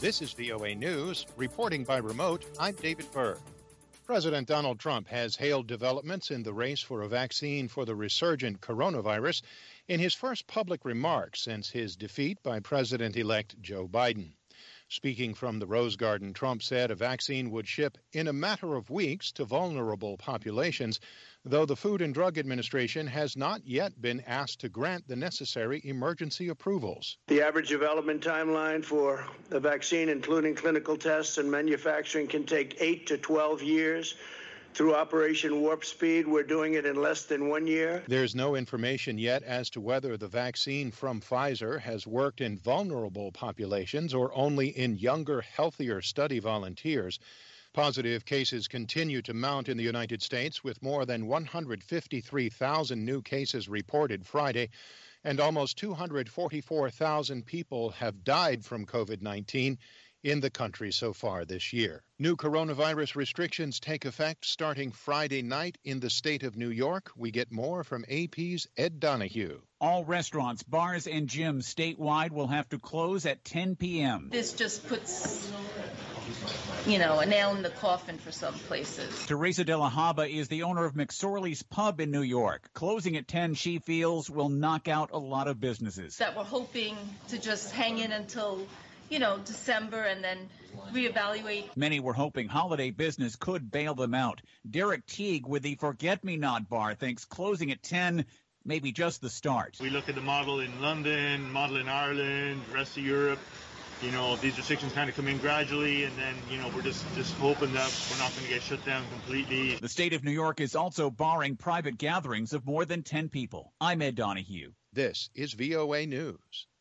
This is VOA News. Reporting by remote, I'm David Berg. President Donald Trump has hailed developments in the race for a vaccine for the resurgent coronavirus in his first public remarks since his defeat by President-elect Joe Biden. Speaking from the Rose Garden, Trump said a vaccine would ship in a matter of weeks to vulnerable populations, though the Food and Drug Administration has not yet been asked to grant the necessary emergency approvals. The average development timeline for a vaccine, including clinical tests and manufacturing, can take 8 to 12 years. Through Operation Warp Speed, we're doing it in less than 1 year. There's no information yet as to whether the vaccine from Pfizer has worked in vulnerable populations or only in younger, healthier study volunteers. Positive cases continue to mount in the United States, with more than 153,000 new cases reported Friday, and almost 244,000 people have died from COVID-19 in the country so far this year. New coronavirus restrictions take effect starting Friday night in the state of New York. We get more from AP's Ed Donahue. All restaurants, bars, and gyms statewide will have to close at 10 p.m. This just puts, a nail in the coffin for some places. Teresa De La Haba is the owner of McSorley's Pub in New York. Closing at 10, she feels, will knock out a lot of businesses. That we're hoping to just hang in until December and then reevaluate. Many were hoping holiday business could bail them out. Derek Teague with the Forget-Me-Not bar thinks closing at 10 may be just the start. We look at the model in London, model in Ireland, the rest of Europe. These restrictions kind of come in gradually, and then, we're just hoping that we're not going to get shut down completely. The state of New York is also barring private gatherings of more than 10 people. I'm Ed Donahue. This is VOA News.